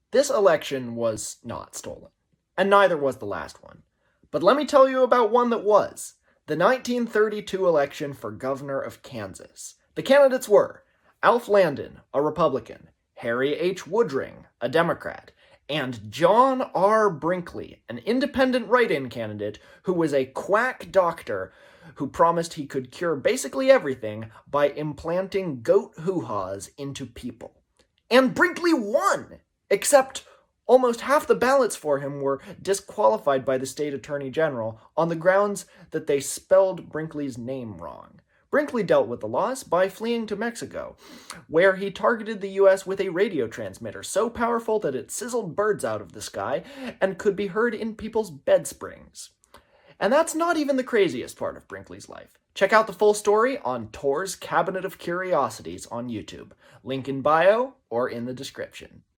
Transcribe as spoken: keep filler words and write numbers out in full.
This election was not stolen, and neither was the last one. But let me tell you about one that was. The nineteen thirty-two election for governor of Kansas. The candidates were Alf Landon, a Republican, Harry H. Woodring, a Democrat, and John R. Brinkley, an independent write-in candidate who was a quack doctor who promised he could cure basically everything by implanting goat hoo-haws into people. And Brinkley won! Except almost half the ballots for him were disqualified by the state attorney general on the grounds that they spelled Brinkley's name wrong. Brinkley dealt with the loss by fleeing to Mexico, where he targeted the U S with a radio transmitter so powerful that it sizzled birds out of the sky and could be heard in people's bed springs. And that's not even the craziest part of Brinkley's life. Check out the full story on Tor's Cabinet of Curiosities on YouTube. Link in bio or in the description.